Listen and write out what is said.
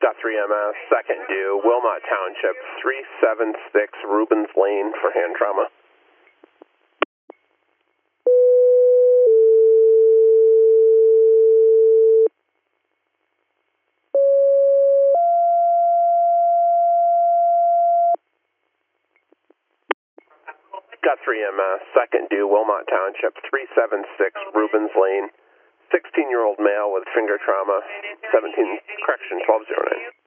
Got 3 MS, second due, Wilmot Township, 376 Rubens Lane for hand trauma. Got 3 MS, second due, Wilmot Township, 376 Rubens Lane, 16-year-old male with finger trauma, 17, correction, 1209.